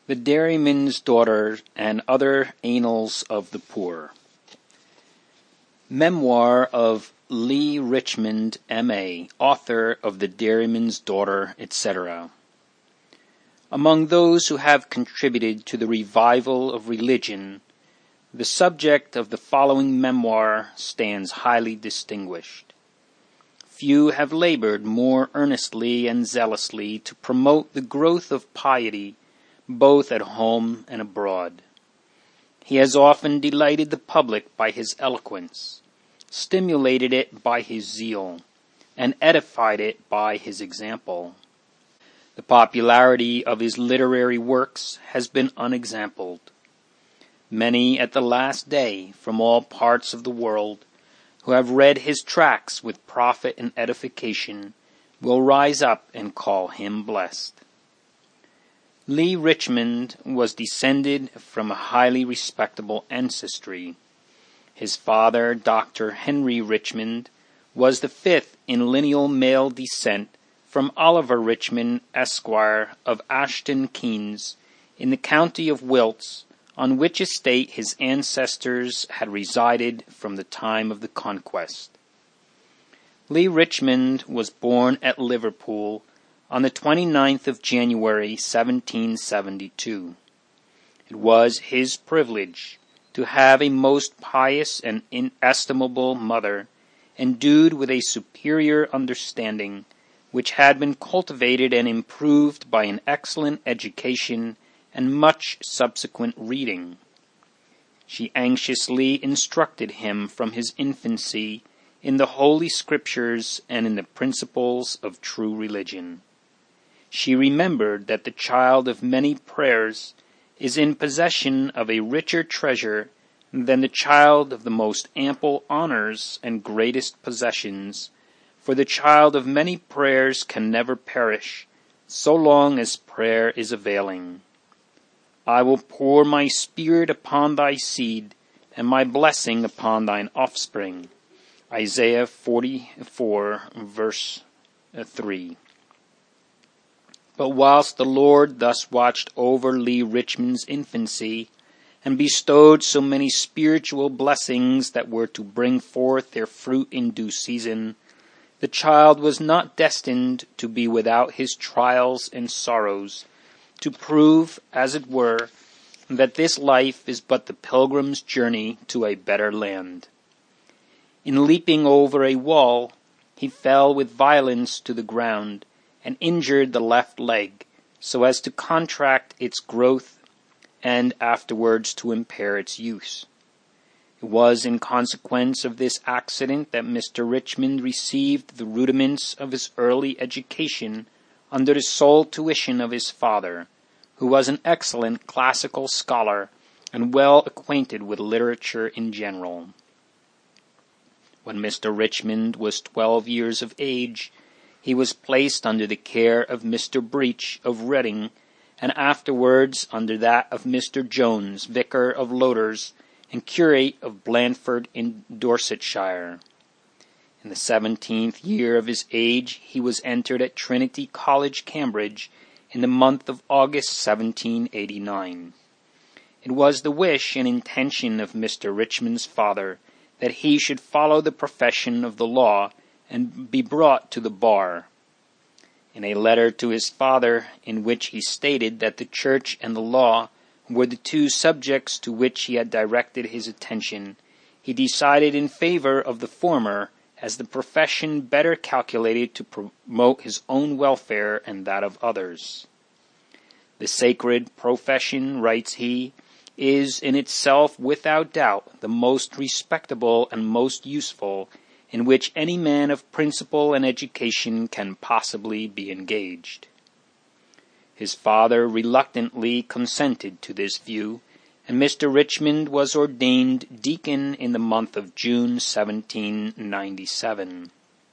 The Dairyman's Daughter and Other Annals of the Poor. Memoir of Leigh Richmond, M.A., author of The Dairyman's Daughter, etc. Among those who have contributed to the revival of religion, the subject of the following memoir stands highly distinguished. Few have labored more earnestly and zealously to promote the growth of piety both at home and abroad. He has often delighted the public by his eloquence, stimulated it by his zeal, and edified it by his example. The popularity of his literary works has been unexampled. Many at the last day from all parts of the world who have read his tracts with profit and edification will rise up and call him blessed. Leigh Richmond was descended from a highly respectable ancestry. His father, Dr. Henry Richmond, was the fifth in lineal male descent from Oliver Richmond, Esquire, of Ashton Keynes, in the county of Wilts, on which estate his ancestors had resided from the time of the Conquest. Leigh Richmond was born at Liverpool on the 29th of January, 1772. It was his privilege to have a most pious and inestimable mother, endued with a superior understanding, which had been cultivated and improved by an excellent education and much subsequent reading. She anxiously instructed him from his infancy in the Holy Scriptures and in the principles of true religion. She remembered that the child of many prayers is in possession of a richer treasure than the child of the most ample honors and greatest possessions, for the child of many prayers can never perish, so long as prayer is availing. I will pour my spirit upon thy seed, and my blessing upon thine offspring. Isaiah 44, verse 3. But whilst the Lord thus watched over Leigh Richmond's infancy, and bestowed so many spiritual blessings that were to bring forth their fruit in due season, the child was not destined to be without his trials and sorrows, to prove, as it were, that this life is but the pilgrim's journey to a better land. In leaping over a wall, he fell with violence to the ground, and injured the left leg, so as to contract its growth and afterwards to impair its use. It was in consequence of this accident that Mr. Richmond received the rudiments of his early education under the sole tuition of his father, who was an excellent classical scholar and well acquainted with literature in general. When Mr. Richmond was 12 years of age, he was placed under the care of Mr. Breach of Reading, and afterwards under that of Mr. Jones, vicar of Loders, and curate of Blandford in Dorsetshire. In the 17th year of his age, he was entered at Trinity College, Cambridge, in the month of August 1789. It was the wish and intention of Mr. Richmond's father that he should follow the profession of the law and be brought to the bar. In a letter to his father, in which he stated that the church and the law were the two subjects to which he had directed his attention, he decided in favor of the former as the profession better calculated to promote his own welfare and that of others. The sacred profession, writes he, is in itself without doubt the most respectable and most useful in which any man of principle and education can possibly be engaged. His father reluctantly consented to this view, and Mr. Richmond was ordained deacon in the month of June 1797.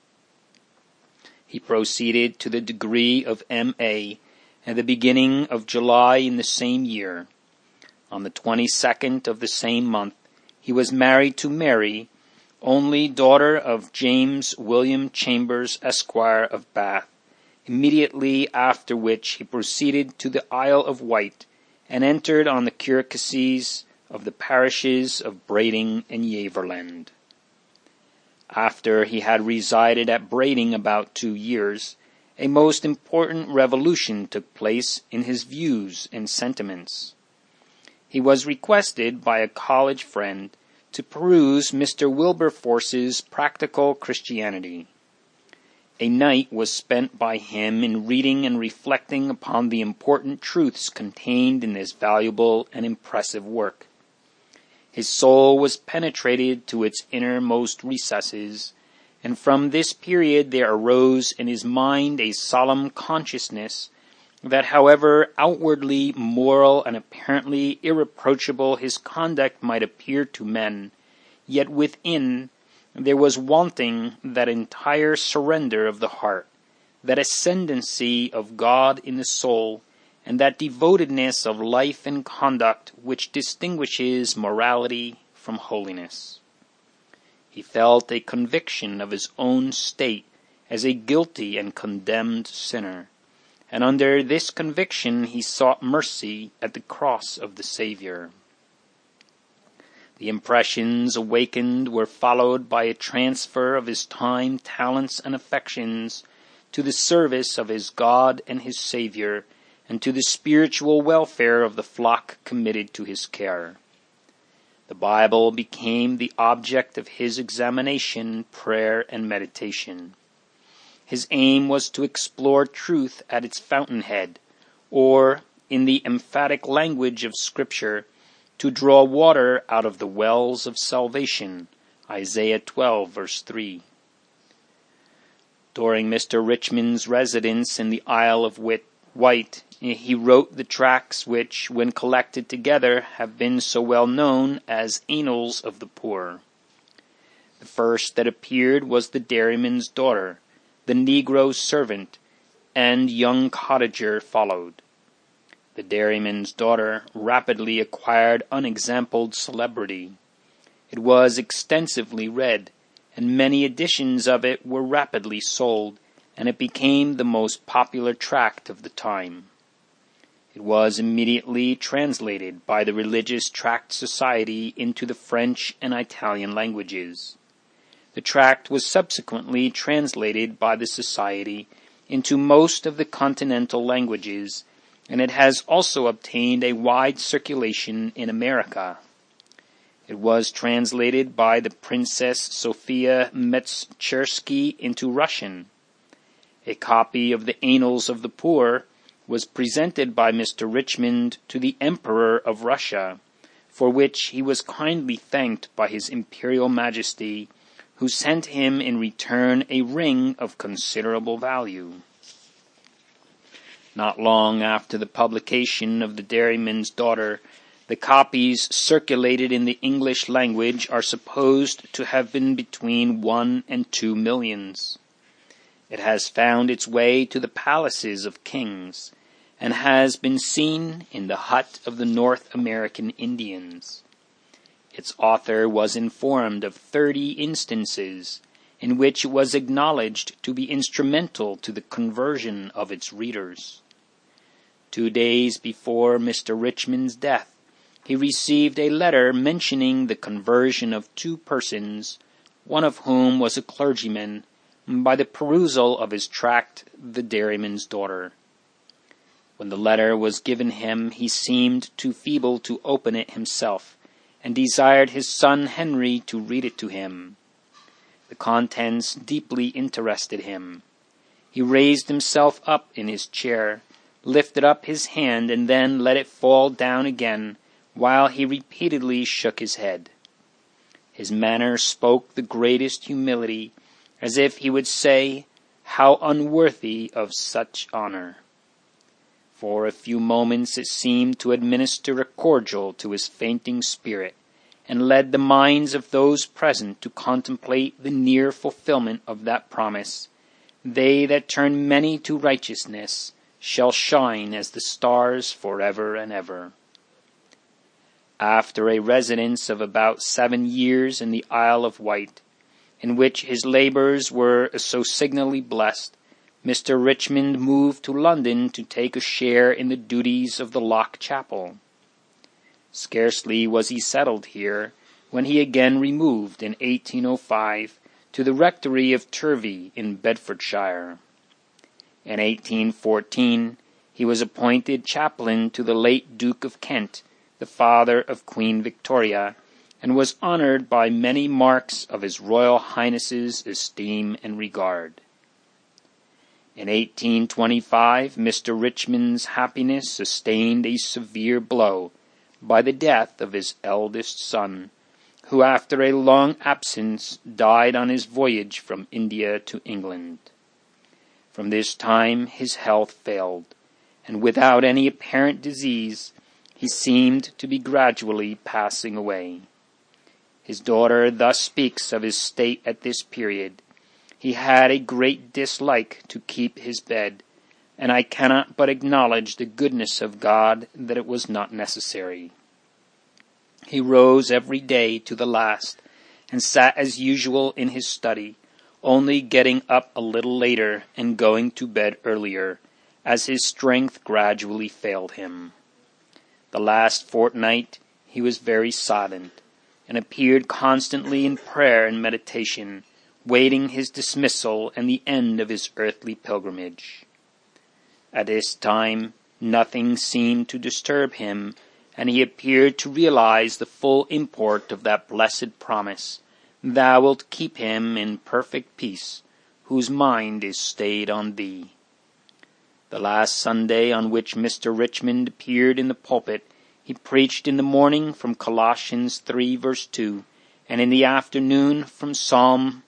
He proceeded to the degree of M.A. at the beginning of July in the same year. On the 22nd of the same month, he was married to Mary, only daughter of James William Chambers, Esquire, of Bath, immediately after which he proceeded to the Isle of Wight, and entered on the curacies of the parishes of Brading and Yeverland. After he had resided at Brading about 2 years, a most important revolution took place in his views and sentiments. He was requested by a college friend to peruse Mr. Wilberforce's Practical Christianity. A night was spent by him in reading and reflecting upon the important truths contained in this valuable and impressive work. His soul was penetrated to its innermost recesses, and from this period there arose in his mind a solemn consciousness that however outwardly moral and apparently irreproachable his conduct might appear to men, yet within there was wanting that entire surrender of the heart, that ascendancy of God in the soul, and that devotedness of life and conduct which distinguishes morality from holiness. He felt a conviction of his own state as a guilty and condemned sinner, and under this conviction he sought mercy at the cross of the Savior. The impressions awakened were followed by a transfer of his time, talents, and affections to the service of his God and his Savior, and to the spiritual welfare of the flock committed to his care. The Bible became the object of his examination, prayer, and meditation. His aim was to explore truth at its fountainhead, or, in the emphatic language of Scripture, to draw water out of the wells of salvation, Isaiah 12, verse 3. During Mr. Richmond's residence in the Isle of Wight, he wrote the tracts which, when collected together, have been so well known as Annals of the Poor. The first that appeared was The Dairyman's Daughter, The Negro Servant, and Young Cottager followed. The Dairyman's Daughter rapidly acquired unexampled celebrity. It was extensively read, and many editions of it were rapidly sold, and it became the most popular tract of the time. It was immediately translated by the Religious Tract Society into the French and Italian languages. The tract was subsequently translated by the Society into most of the continental languages, and it has also obtained a wide circulation in America. It was translated by the Princess Sophia Metscherski into Russian. A copy of the Annals of the Poor was presented by Mr. Richmond to the Emperor of Russia, for which he was kindly thanked by His Imperial Majesty, who sent him in return a ring of considerable value. Not long after the publication of The Dairyman's Daughter, the copies circulated in the English language are supposed to have been between 1 and 2 millions. It has found its way to the palaces of kings, and has been seen in the hut of the North American Indians. Its author was informed of 30 instances in which it was acknowledged to be instrumental to the conversion of its readers. 2 days before Mr. Richmond's death, he received a letter mentioning the conversion of 2 persons, one of whom was a clergyman, by the perusal of his tract, The Dairyman's Daughter. When the letter was given him, he seemed too feeble to open it himself, and desired his son Henry to read it to him. The contents deeply interested him. He raised himself up in his chair, lifted up his hand, and then let it fall down again, while he repeatedly shook his head. His manner spoke the greatest humility, as if he would say, "How unworthy of such honor." For a few moments it seemed to administer a cordial to his fainting spirit, and led the minds of those present to contemplate the near fulfillment of that promise, "They that turn many to righteousness shall shine as the stars forever and ever." After a residence of about 7 years in the Isle of Wight, in which his labors were so signally blessed, Mr. Richmond moved to London to take a share in the duties of the Lock Chapel. Scarcely was he settled here when he again removed in 1805 to the rectory of Turvey in Bedfordshire. In 1814 he was appointed chaplain to the late Duke of Kent, the father of Queen Victoria, and was honoured by many marks of His Royal Highness's esteem and regard. In 1825 Mr. Richmond's happiness sustained a severe blow by the death of his eldest son, who after a long absence died on his voyage from India to England. From this time his health failed, and without any apparent disease, he seemed to be gradually passing away. His daughter thus speaks of his state at this period: "He had a great dislike to keep his bed, and I cannot but acknowledge the goodness of God that it was not necessary. He rose every day to the last, and sat as usual in his study, only getting up a little later and going to bed earlier, as his strength gradually failed him. The last fortnight he was very silent, and appeared constantly in prayer and meditation, waiting his dismissal and the end of his earthly pilgrimage. At this time nothing seemed to disturb him, and he appeared to realize the full import of that blessed promise, "Thou wilt keep him in perfect peace, whose mind is stayed on thee." The last Sunday on which Mr. Richmond appeared in the pulpit, he preached in the morning from Colossians 3 verse 2, and in the afternoon from Psalm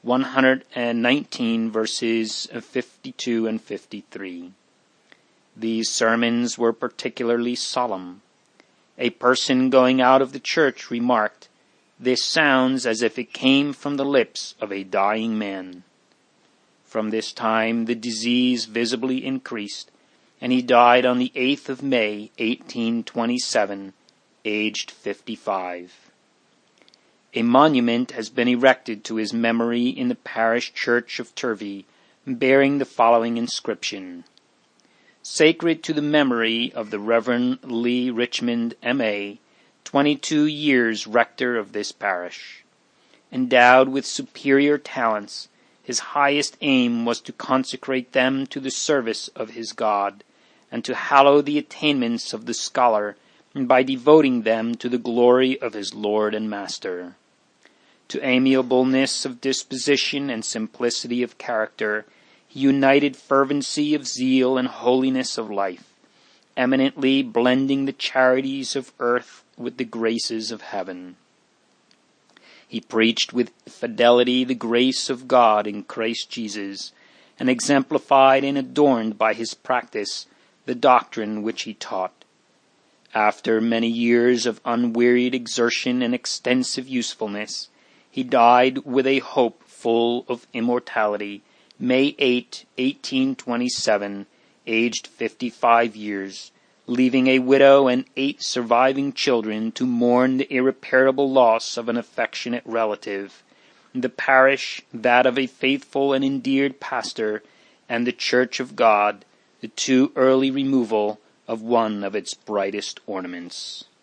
119 verses 52 and 53. These sermons were particularly solemn. A person going out of the church remarked, "This sounds as if it came from the lips of a dying man." From this time the disease visibly increased, and he died on the 8th of May, 1827, aged 55. A monument has been erected to his memory in the parish church of Turvey, bearing the following inscription: "Sacred to the memory of the Reverend Lee Richmond, M.A., 22 years rector of this parish. Endowed with superior talents, his highest aim was to consecrate them to the service of his God, and to hallow the attainments of the scholar by devoting them to the glory of his Lord and Master. To amiableness of disposition and simplicity of character, he united fervency of zeal and holiness of life, eminently blending the charities of earth with the graces of heaven. He preached with fidelity the grace of God in Christ Jesus, and exemplified and adorned by his practice the doctrine which he taught. After many years of unwearied exertion and extensive usefulness, he died with a hope full of immortality, May 8, 1827, aged 55 years, leaving a widow and 8 surviving children to mourn the irreparable loss of an affectionate relative, the parish that of a faithful and endeared pastor, and the Church of God the too early removal of one of its brightest ornaments.